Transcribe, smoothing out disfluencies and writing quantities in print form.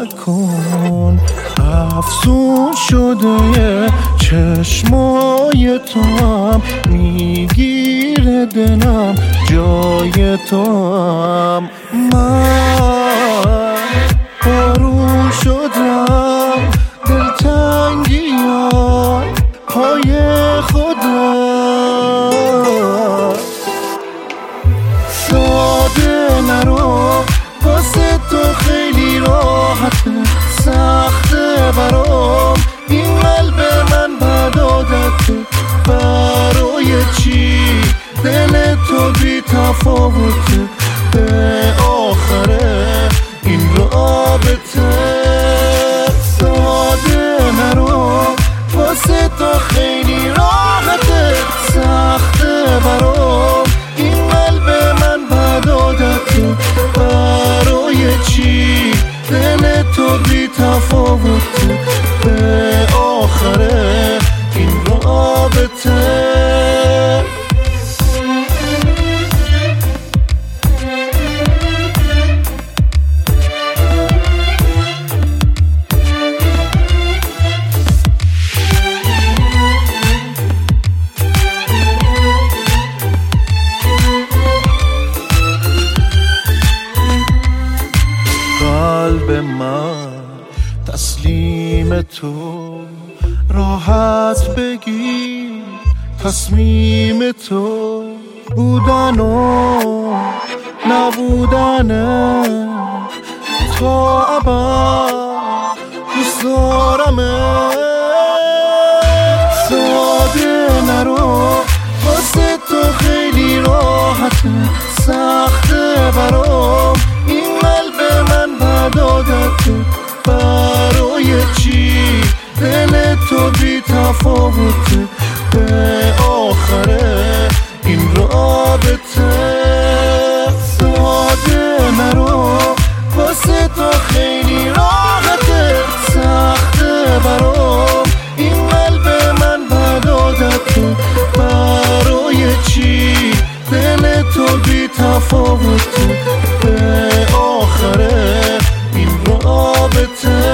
نکن. افسون شده چشمای تو هم میگیره دلم جای تو هم. من بارون شدم دلتنگیان پای خودم. ساده نرو واسه تو خیلی راحته، سخته برام این قلب من بد عادته. برای چی دل تو بی تفاوته به آخره این رابطه. ساده نرو واسه تو خیلی راحته، سخته برام این قلب من بد عادته. برای چی دل تو بی تفاوته به آخره این رابطه. قلب من تسلیم تو، راحت بگی تصمیم تو. بودن و نبودنه تا ابد دوست دارمه. ساده نرو واسه تو خیلی راحته، سخته برام این قلب من بد عادته. برای چی دل تو بی تفاوته به آخره این رابطه. ساده نرو واسه تو خیلی راحته، سخته برام این قلب من بد عادته. برای چی دل تو بی تفاوته به آخره این رابطه.